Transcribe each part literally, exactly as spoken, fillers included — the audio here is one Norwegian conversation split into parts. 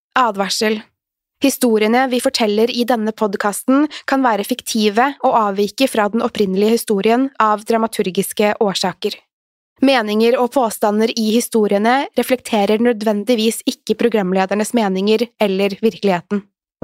Advarsel. Historiene vi forteller i denne podcasten kan være fiktive og avvike fra den opprinnelige historien av dramaturgiske årsaker. Meninger og påstander i historiene reflekterer nødvendigvis ikke programledernes meninger eller virkeligheten.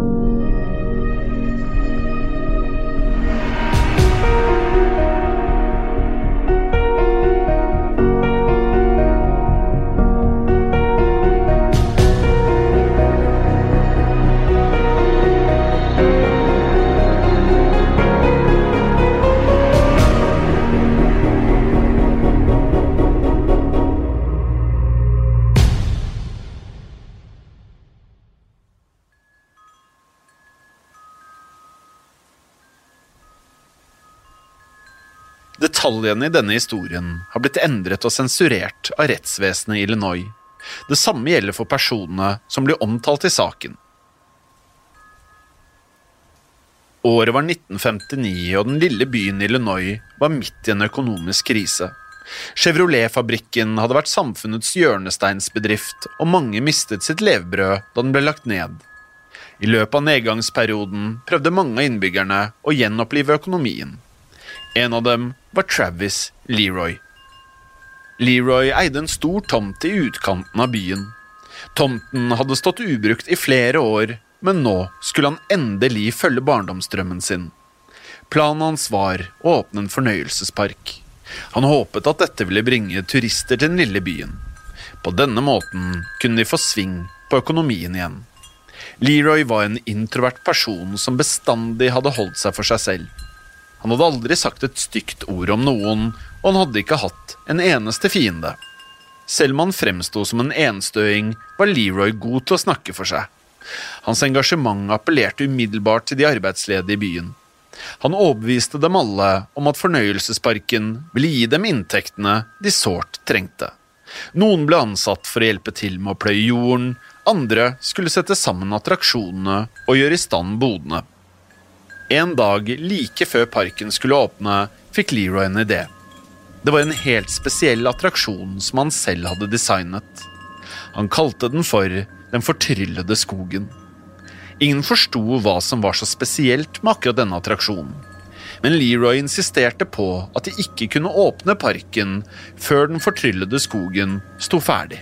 Detaljene i denne historien har blitt endret og sensurert av rettsvesenet i Illinois. Det samme gjelder for personene som blir omtalt i saken. Året var nitten femtini, og den lille byen Illinois var midt i en økonomisk krise. Chevrolet-fabrikken hadde vært samfunnets hjørnesteinsbedrift, og mange mistet sitt levebrød da den ble lagt ned. I løpet av nedgangsperioden prøvde mange av innbyggerne å gjenopplive økonomien. En av dem var Travis Leroy. Leroy eide en stor tomt i utkanten av byen. Tomten hadde stått ubrukt i flere år, men nå skulle han endelig følge barndomsdrømmen sin. Planen hans var å åpne en fornøyelsespark. Han håpet at dette ville bringe turister til den lille byen. På denne måten kunne de få sving på økonomien igjen. Leroy var en introvert person som bestandig hadde holdt seg for seg selv. Han hadde aldri sagt et stygt ord om noen, og han hadde ikke hatt en eneste fiende. Selv om han fremstod som en enstøing, var Leroy god til å snakke for seg. Hans engasjement appellerte umiddelbart til de arbeidsledige i byen. Han overbeviste dem alle om at fornøyelsesparken ville gi dem inntektene de sårt trengte. Noen ble ansatt for å hjelpe til med å pløye jorden, andre skulle sette sammen attraksjonene og gjøre i stand bodene. En dag like før parken skulle åpne, fikk Leroy en idé. Det var en helt spesiell attraksjon som han selv hadde designet. Han kalte den for Den fortryllede skogen. Ingen forsto hva som var så spesielt med akkurat denne attraksjonen. Men Leroy insisterte på at de ikke kunne åpne parken før Den fortryllede skogen sto ferdig.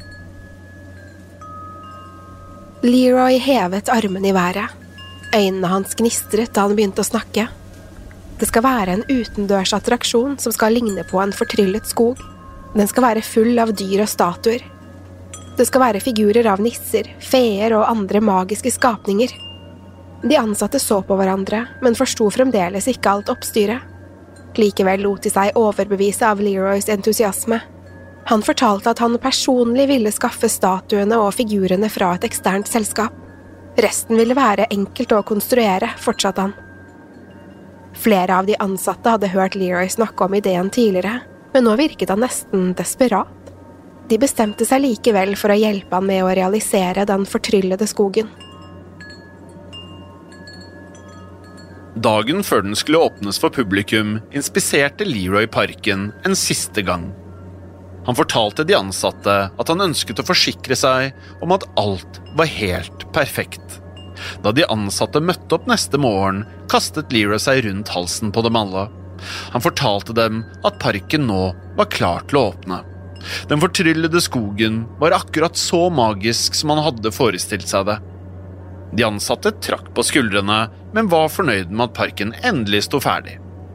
Leroy hevet armen i været. Øynene hans gnistret da han begynte å snakke. Det skal være en utendørs attraksjon som skal ligne på en fortryllet skog. Den skal være full av dyr og statuer. Det skal være figurer av nisser, feer og andre magiske skapninger. De ansatte så på hverandre, men forstod fremdeles ikke alt oppstyret. Likevel lot de seg overbevise av Leroys entusiasme. Han fortalte at han personlig ville skaffe statuene og figurene fra et eksternt selskap. Resten ville være enkelt å konstruere, fortsatte han. Flere av de ansatte hadde hørt Leroy snakke om ideen tidligere, men nå virket han nesten desperat. De bestemte seg likevel for å hjelpe han med å realisere Den fortryllede skogen. Dagen før den skulle åpnes for publikum, inspiserte Leroy parken en siste gang. Han fortalte de ansatte at han ønsket å forsikre seg om at alt var helt perfekt. Da de ansatte møtte opp neste morgen, kastet Leroy seg rundt halsen på dem alle. Han fortalte dem at parken nå var klar til å åpne. Den fortryllede skogen var akkurat så magisk som han hadde forestilt seg det. De ansatte trakk på skuldrene, men var fornøyd med at parken endelig sto ferdig.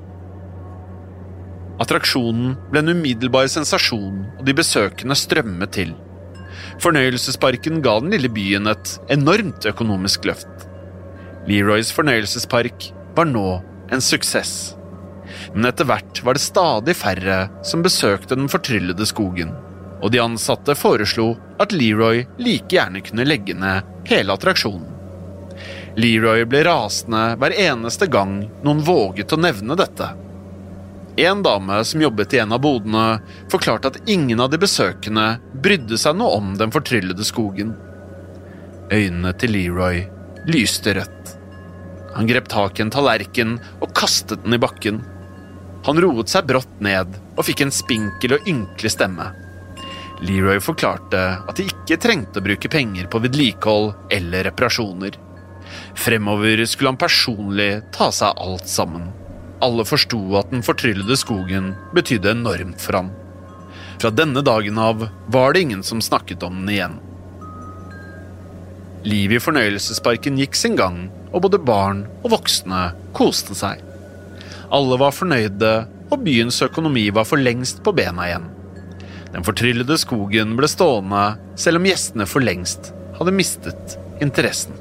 Attraksjonen ble en umiddelbar sensasjon, og de besøkende strømmet til. Fornøyelsesparken ga den lille byen et enormt økonomisk løft. Leroys fornøyelsespark var nå en suksess. Men etter hvert var det stadig færre som besøkte Den fortryllede skogen, og de ansatte foreslo at Leroy like gjerne kunne legge ned hele attraksjonen. Leroy ble rasende hver eneste gang noen våget å nevne dette. En dame som jobbet i en av bodene forklarte at ingen av de besøkende brydde seg noe om Den fortryllede skogen. Øynene til Leroy lyste rødt. Han grep tak i en tallerken og kastet den i bakken. Han roet seg brått ned og fikk en spinkel og ynkelig stemme. Leroy forklarte at de ikke trengte å bruke penger på vedlikehold eller reparasjoner. Fremover skulle han personlig ta seg av alt sammen. Alle forstod at den fortryllede skogen betydde enormt for han. Fra denne dagen av var det ingen som snakket om den igjen. Livet i fornøyelsesparken gikk sin gang, og både barn og voksne koste seg. Alle var fornøyde, og byens økonomi var for lengst på bena igjen. Den fortryllede skogen ble stående, selv om gjestene for lengst hadde mistet interessen.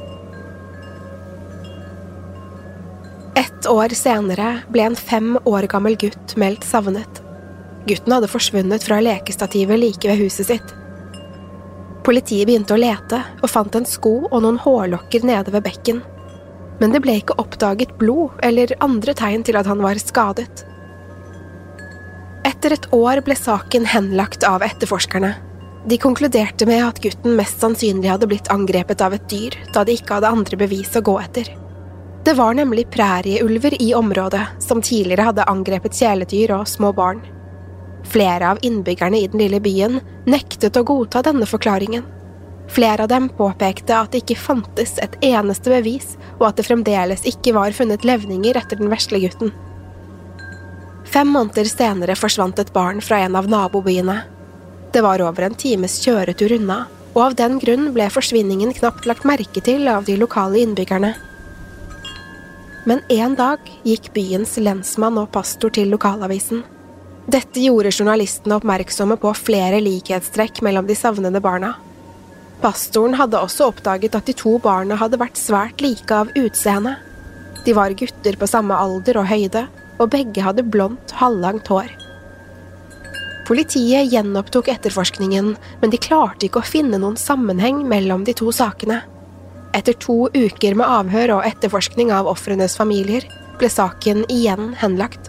Et år senere ble en fem år gammel gutt meldt savnet. Gutten hadde forsvunnet fra lekestativet like ved huset sitt. Politiet begynte å lete og fant en sko og noen hårlokker nede ved bekken. Men det ble ikke oppdaget blod eller andre tegn til at han var skadet. Etter et år ble saken henlagt av etterforskerne. De konkluderte med at gutten mest sannsynlig hadde blitt angrepet av et dyr, da de ikke hadde andre bevis å gå etter. Det var nemlig prærieulver i området, som tidligere hadde angrepet kjæledyr og små barn. Flere av innbyggerne i den lille byen nektet å godta denne forklaringen. Flere av dem påpekte at det ikke fantes et eneste bevis, og at det fremdeles ikke var funnet levninger etter den vesle gutten. Fem måneder senere forsvant et barn fra en av nabobyene. Det var over en times kjøretur unna, og av den grunn ble forsvinningen knapt lagt merke til av de lokale innbyggerne. Men en dag gikk byens lensmann og pastor til lokalavisen. Dette gjorde journalistene oppmerksomme på flere likhetstrekk mellom de savnede barna. Pastoren hadde også oppdaget at de to barna hadde vært svært like av utseende. De var gutter på samme alder og høyde, og begge hadde blondt, halvlangt hår. Politiet gjenopptok etterforskningen, men de klarte ikke å finne noen sammenheng mellom de to sakene. Etter to uker med avhør og etterforskning av ofrenes familier, ble saken igjen henlagt.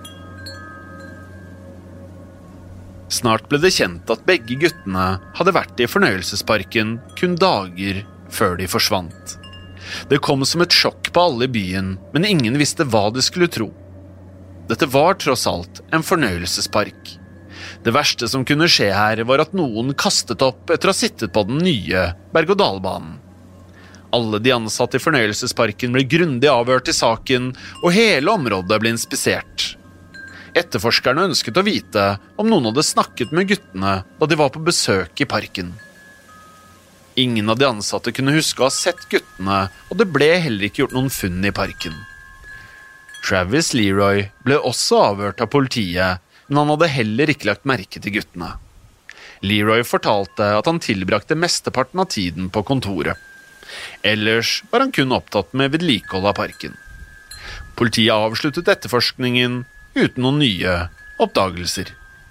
Snart ble det kjent at begge guttene hadde vært i fornøyelsesparken kun dager før de forsvant. Det kom som et sjokk på alle i byen, men ingen visste hva de skulle tro. Dette var tross alt en fornøyelsespark. Det verste som kunne skje her var at noen kastet opp etter å ha sittet på den nye berg-og-dal-banen. Alle de ansatte i fornøyelsesparken ble grundig avhørt i saken, og hele området ble inspisert. Etterforskerne ønsket å vite om noen hadde snakket med guttene da de var på besøk i parken. Ingen av de ansatte kunne huske å ha sett guttene, og det ble heller ikke gjort noen funn i parken. Travis Leroy ble også avhørt av politiet, men han hadde heller ikke lagt merke til guttene. Leroy fortalte at han tilbrakte mesteparten av tiden på kontoret. Ellers var han kun opptatt med vedlikehold av parken. Politiet avsluttet etterforskningen uten noen nye oppdagelser.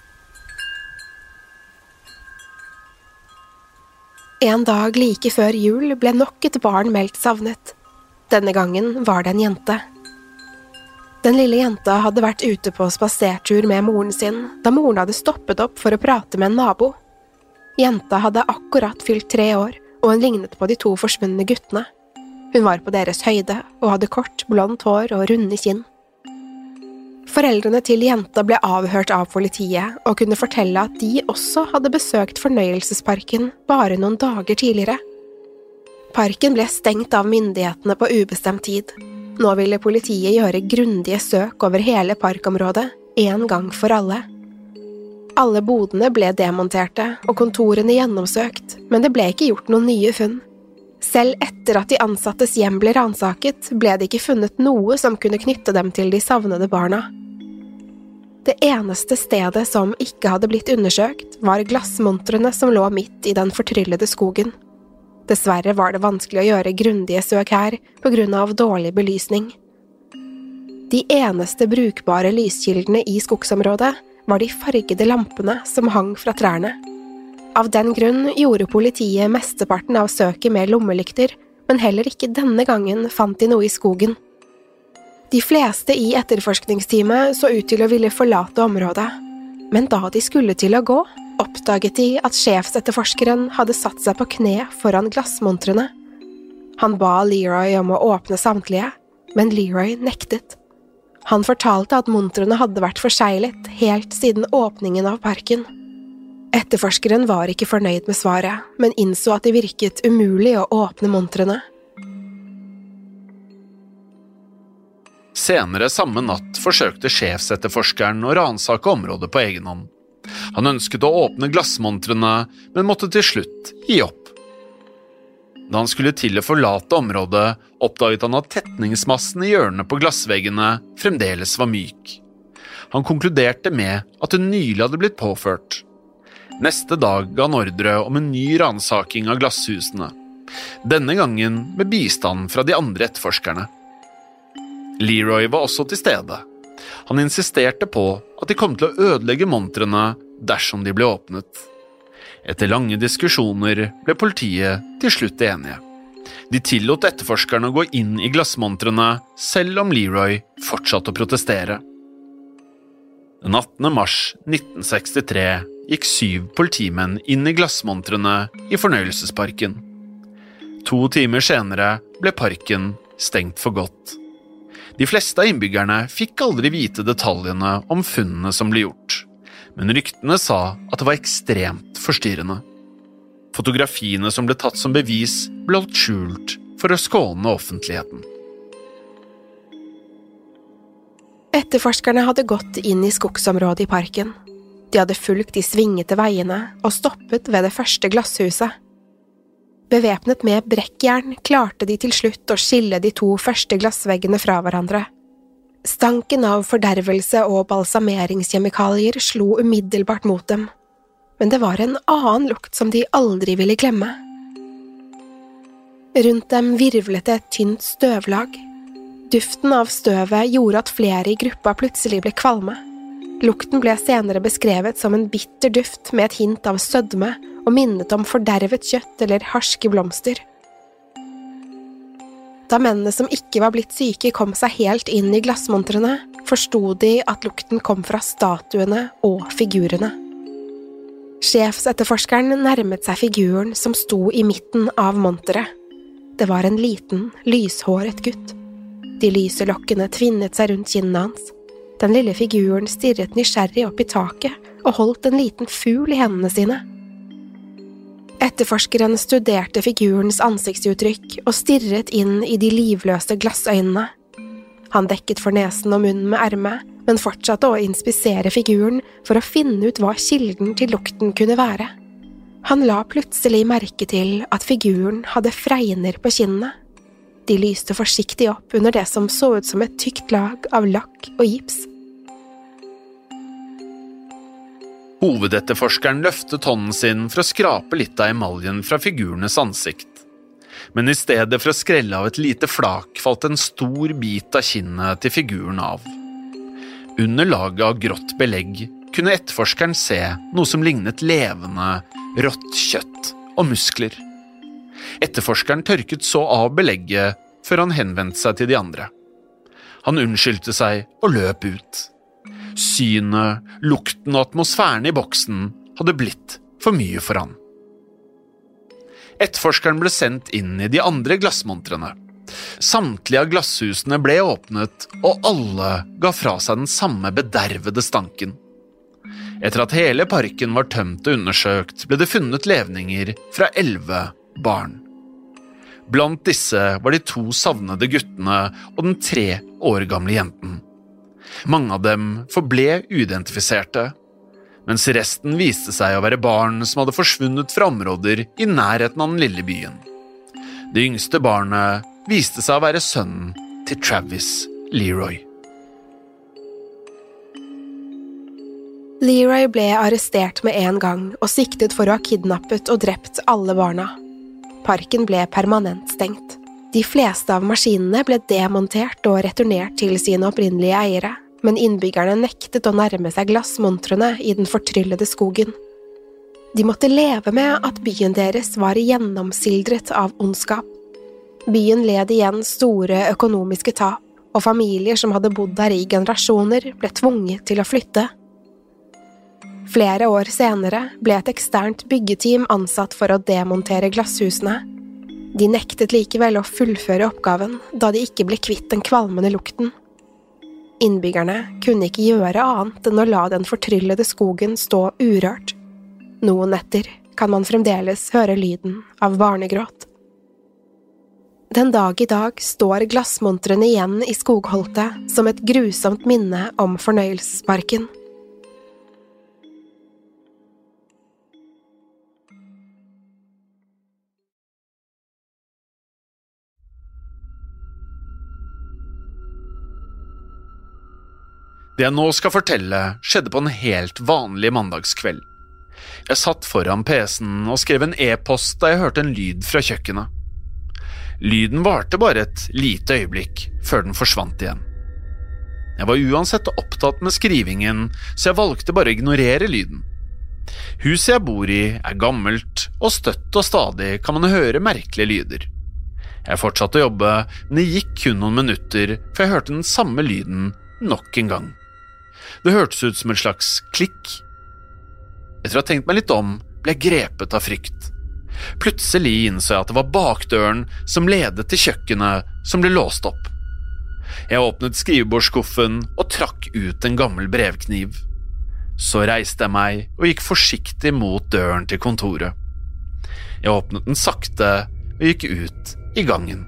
En dag like før jul ble nok et barn meldt savnet. Denne gangen var det en jente. Den lille jenta hadde vært ute på spasertur med moren sin, da moren hadde stoppet opp for å prate med en nabo. Jenta hadde akkurat fylt tre år, og hun lignet på de to forsvunne guttene. Hun var på deres høyde, og hadde kort, blondt hår og runde kinn. Foreldrene til jenta ble avhørt av politiet, og kunne fortelle at de også hadde besøkt fornøyelsesparken bare noen dager tidligere. Parken ble stengt av myndighetene på ubestemt tid. Nå ville politiet gjøre grundige søk over hele parkområdet, en gang for alle. Alle bodene ble demonterte, og kontorene gjennomsøkt, men det ble ikke gjort noen nye funn. Selv etter at de ansattes hjem ble ransaket, ble det ikke funnet noe som kunne knytte dem til de savnede barna. Det eneste stedet som ikke hadde blitt undersøkt, var glassmontrene som lå midt i den fortryllede skogen. Dessverre var det vanskelig å gjøre grundige søk her på grunn av dårlig belysning. De eneste brukbare lyskildene i skogsområdet var de fargede lampene som hang fra trærne. Av den grunn gjorde politiet mesteparten av søket med lommelykter, men heller ikke denne gangen fant de noe i skogen. De fleste i etterforskningsteamet så ut til å ville forlate området, men da de skulle til å gå, oppdaget de at sjefsetterforskeren hadde satt seg på kne foran glassmontrene. Han ba Leroy om å åpne samtlige, men Leroy nektet. Han fortalte at montrene hadde vært forseglet helt siden åpningen av parken. Etterforskeren var ikke fornøyd med svaret, men innså at det virket umulig å åpne montrene. Senere samme natt forsøkte sjefsetterforskeren å ransake området på egen hånd. Han ønsket å åpne glassmontrene, men måtte til slutt gi opp. Da han skulle til å forlate området, oppdaget han at tetningsmassen i hjørnet på glassveggene fremdeles var myk. Han konkluderte med at det nylig hadde blitt påført. Neste dag ga han ordre om en ny ransaking av glasshusene, denne gangen med bistand fra de andre etterforskerne. Leroy var også til stede. Han insisterte på at de kom til å ødelegge montrene dersom de ble åpnet. Etter lange diskusjoner ble politiet til slutt enige. De tillot etterforskerne å gå inn i glassmontrene, selv om Leroy fortsatte å protestere. Den attende mars nitten sekstitre gikk syv politimenn inn i glassmontrene i fornøyelsesparken. To timer senere ble parken stengt for godt. De fleste av innbyggerne fikk aldri vite detaljene om funnene som ble gjort, men ryktene sa at det var ekstremt forstyrrende. Fotografiene som ble tatt som bevis ble holdt skjult for å skåne offentligheten. Etterforskerne hadde gått inn i skogsområdet i parken. De hadde fulgt de svingete veiene og stoppet ved det første glasshuset. Bevæpnet med brekkjern klarte de til slutt å skille de to første glassveggene fra hverandre. Stanken av fordervelse og balsameringskjemikalier slo umiddelbart mot dem, men det var en annen lukt som de aldri ville glemme. Rundt dem virvlet det et tynt støvlag. Duften av støvet gjorde at flere i gruppa plutselig ble kvalme. Lukten ble senere beskrevet som en bitter duft med et hint av sødme og minnet om fordervet kjøtt eller harske blomster. Da mennene som ikke var blitt syke kom seg helt inn i glassmontrene, forstod de at lukten kom fra statuene og figurene. Sjefsetterforskeren nærmet seg figuren som sto i midten av monteret. Det var en liten, lyshåret gutt. De lyse lokkene tvinnet seg rundt kinnene hans. Den lille figuren stirret nysgjerrig opp i taket og holdt en liten fugl i hendene sine. Etterforskeren studerte figurens ansiktsuttrykk og stirret inn i de livløse glassøynene. Han dekket for nesen og munnen med ermet, men fortsatte å inspisere figuren for å finne ut hva kilden til lukten kunne være. Han la plutselig merke til at figuren hadde fregner på kinnene. De lyste forsiktig opp under det som så ut som et tykt lag av lakk og gips. Hovedetterforskeren løftet hånden sin for å skrape litt av emaljen fra figurenes ansikt. Men i stedet for å skrelle av et lite flak falt en stor bit av kinnet til figuren av. Under laget av grått belegg kunne etterforskeren se noe som lignet levende, rått kjøtt og muskler. Etterforskeren tørket så av belegget før han henvendte seg til de andre. Han unnskyldte seg og løp ut. Synet, lukten og atmosfæren i boksen hadde blitt for mye for han. Etterforskeren ble sendt inn i de andre glassmontrene. Samtlige av glasshusene ble åpnet, og alle ga fra seg den samme bedervede stanken. Etter at hele parken var tømt og undersøkt, ble det funnet levninger fra elleve barn. Blant disse var de to savnede guttene og den tre år gamle jenten. Mange av dem forble uidentifiserte, mens resten viste seg å være barn som hadde forsvunnet fra områder i nærheten av den lille byen. Det yngste barnet viste seg å være sønnen til Travis Leroy. Leroy ble arrestert med en gang og siktet for å ha kidnappet og drept alle barna. Parken ble permanent stengt. De fleste av maskinene ble demontert og returnert til sine opprinnelige eiere, men innbyggerne nektet å nærme seg glassmontrene i den fortryllede skogen. De måtte leve med at byen deres var gjennomsildret av ondskap. Byen led igjen store økonomiske tap, og familier som hadde bodd der i generasjoner ble tvunget til å flytte. Flere år senere ble et eksternt byggeteam ansatt for å demontere glasshusene. De nektet likevel å fullføre oppgaven, da de ikke ble kvitt den kvalmende lukten. Innbyggerne kunne ikke gjøre annet enn å la den fortryllede skogen stå urørt. Noen netter kan man fremdeles høre lyden av barnegråt. Den dag i dag står glassmontrene igjen i skogholtet som et grusomt minne om fornøyelsesparken. Det jeg nå skal fortelle skjedde på en helt vanlig mandagskveld. Jeg satt foran PC-en og skrev en e-post da jeg hørte en lyd fra kjøkkenet. Lyden varte bare et lite øyeblikk før den forsvant igjen. Jeg var uansett opptatt med skrivingen, så jeg valgte bare å ignorere lyden. Huset jeg bor i er gammelt, og støtt og stadig kan man høre merkelige lyder. Jeg fortsatte å jobbe, men det gikk kun noen minutter før jeg hørte den samme lyden nok en gang. Det hørtes ut som en slags klikk. Etter å ha tenkt meg litt om, ble jeg grepet av frykt. Plutselig innså jeg at det var bakdøren som ledet til kjøkkenet som ble låst opp. Jeg åpnet skrivebordsskuffen og trakk ut en gammel brevkniv. Så reiste jeg meg og gikk forsiktig mot døren til kontoret. Jeg åpnet den sakte og gikk ut i gangen.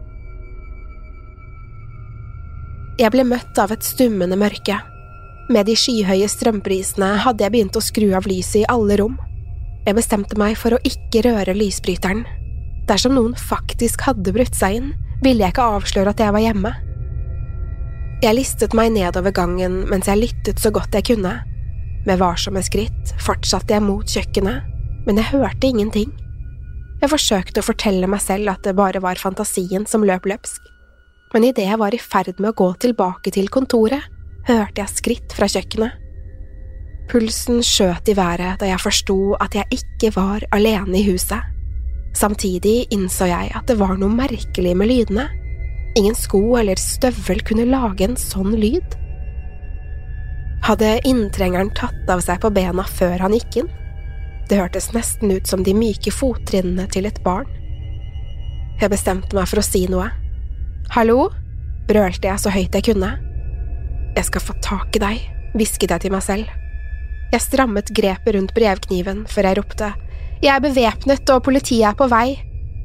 Jeg ble møtt av et stummende mørke. Med de skyhøye strømprisene hadde jeg begynt å skru av lyset i alle rom. Jeg bestemte meg for å ikke røre lysbryteren. Dersom noen faktisk hadde brutt seg inn, ville jeg ikke avsløre at jeg var hjemme. Jeg listet meg nedover gangen mens jeg lyttet så godt jeg kunne. Med varsomme skritt fortsatte jeg mot kjøkkenet, men jeg hørte ingenting. Jeg forsøkte å fortelle meg selv at det bare var fantasien som løp løpsk. Men i det jeg var i ferd med å gå tilbake til kontoret, hørte jeg skritt fra kjøkkenet. Pulsen skjøt i været da jeg forsto at jeg ikke var alene i huset. Samtidig innså jeg at det var noe merkelig med lydene. Ingen sko eller støvel kunne lage en sånn lyd. Hadde inntrengeren tatt av seg på bena før han gikk inn? Det hørtes nesten ut som de myke fottrinnene til et barn. Jeg bestemte meg for å si noe. «Hallo?» brølte jeg så høyt jeg kunne. «Jeg skal få tak i deg», hvisket jeg til meg selv. Jeg strammet grepet rundt brevkniven før jeg ropte, «Jeg er bevæpnet og politiet er på vei».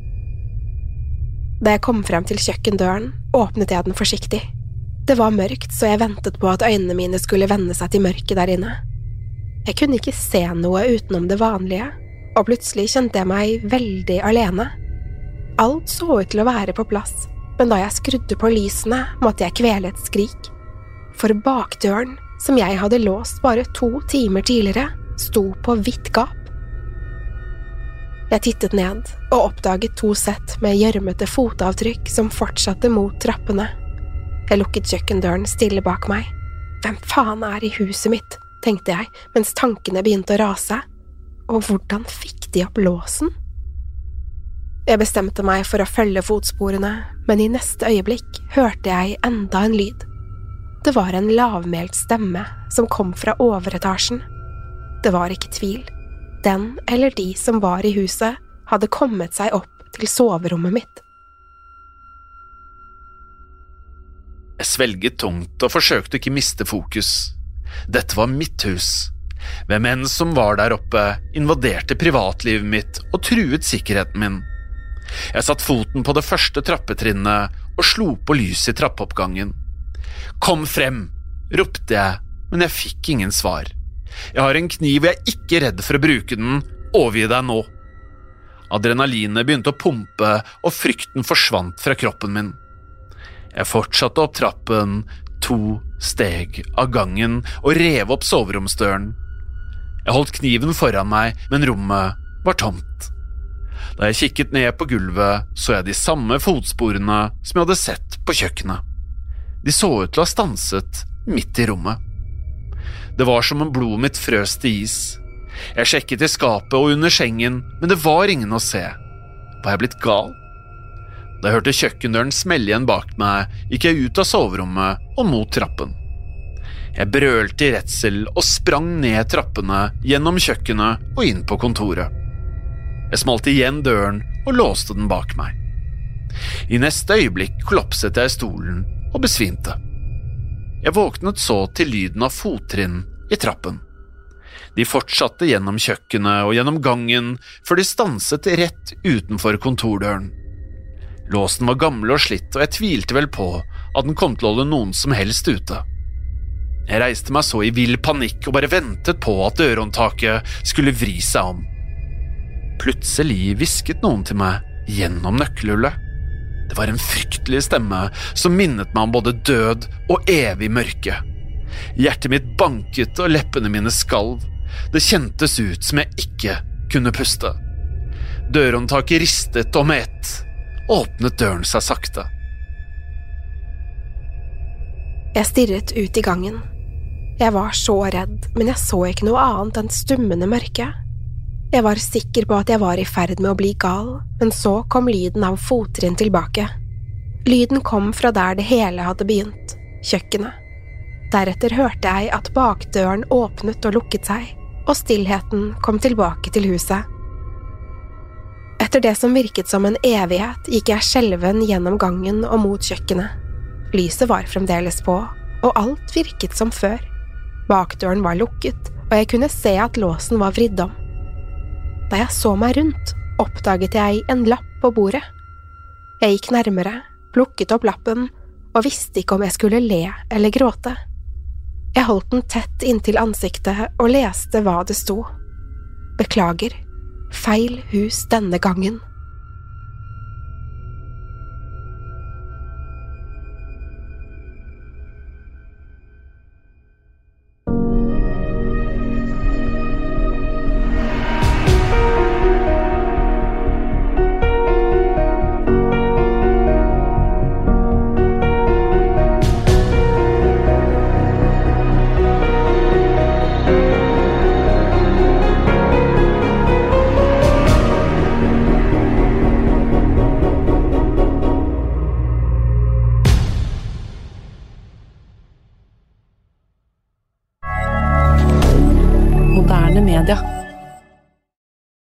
Da jeg kom frem til kjøkkendøren, åpnet jeg den forsiktig. Det var mørkt, så jeg ventet på at øynene mine skulle vende seg til mørket der inne. Jeg kunne ikke se noe utenom det vanlige, og plutselig kjente jeg meg veldig alene. Alt så ut til å være på plass, men da jeg skrudde på lysene, måtte jeg kvele et skrik. For bakdøren, som jeg hadde låst bare to timer tidligere, sto på vidt gap. Jeg tittet ned og oppdaget to sett med gjørmete fotavtrykk som fortsatte mot trappene. Jeg lukket kjøkkendøren stille bak meg. Hvem faen er i huset mitt, tenkte jeg, mens tankene begynte å rase. Og hvordan fikk de opp låsen? Jeg bestemte meg for å følge fotsporene, men i neste øyeblikk hørte jeg enda en lyd. Det var en lavmælt stemme som kom fra overetasjen. Det var ikke tvil. Den eller de som var i huset hadde kommet seg opp til soverommet mitt. Jeg svelget tungt og forsøkte ikke miste fokus. Dette var mitt hus. Hvem enn som var der oppe, invaderte privatlivet mitt og truet sikkerheten min. Jeg satt foten på det første trappetrinnet og slo på lyset i trappeoppgangen. «Kom frem!» ropte jeg, men jeg fikk ingen svar. «Jeg har en kniv og jeg er ikke redd for å bruke den. Overgi deg nå!» Adrenalinet begynte å pumpe, og frykten forsvant fra kroppen min. Jeg fortsatte opp trappen, to steg av gangen, og rev opp soveromsdøren. Jeg holdt kniven foran meg, men rommet var tomt. Da jeg kikket ned på gulvet, så jeg de samme fotsporene som jeg hadde sett på kjøkkenet. De så ut til å ha stanset midt i rommet. Det var som om blodet mitt frøs til is. Jeg sjekket i skapet og under sengen, men det var ingen å se. Var jeg blitt gal? Da jeg hørte kjøkkendøren smelle igjen bak meg, gikk jeg ut av soverommet og mot trappen. Jeg brølte i redsel og sprang ned trappene, gjennom kjøkkenet og inn på kontoret. Jeg smalt igjen døren og låste den bak meg. I neste øyeblikk kollapset jeg i stolen og besvimte. Jeg våknet så til lyden av fottrinn i trappen. De fortsatte gjennom kjøkkenet og gjennom gangen før de stanset rett utenfor kontordøren. Låsen var gammel og slitt, og jeg tvilte vel på at den kom til å holde noen som helst ute. Jeg reiste meg så i vill panikk og bare ventet på at dørhåndtaket skulle vri seg om. Plutselig hvisket noen til meg gjennom nøkkelhullet. Det var en fryktelig stemme som minnet meg om både død og evig mørke. Hjertet mitt banket og leppene mine skalv. Det kjentes ut som jeg ikke kunne puste. Dørhåndtaket ristet, og med ett åpnet døren seg sakte. Jeg stirret ut i gangen. Jeg var så redd, men jeg så ikke noe annet enn stummende mørke. Jeg var sikker på at jeg var i ferd med å bli gal, men så kom lyden av fottrinn tilbake. Lyden kom fra der det hele hadde begynt, kjøkkenet. Deretter hørte jeg at bakdøren åpnet og lukket seg, og stillheten kom tilbake til huset. Etter det som virket som en evighet, gikk jeg skjelven gjennom gangen og mot kjøkkenet. Lyset var fremdeles på, og alt virket som før. Bakdøren var lukket, og jeg kunne se at låsen var vridd om. Da jeg så meg rundt, oppdaget jeg en lapp på bordet. Jeg gikk nærmere, plukket opp lappen, og visste ikke om jeg skulle le eller gråte. Jeg holdt den tett inntil ansiktet og leste hva det sto. Beklager, feil hus denne gangen. Moderne media.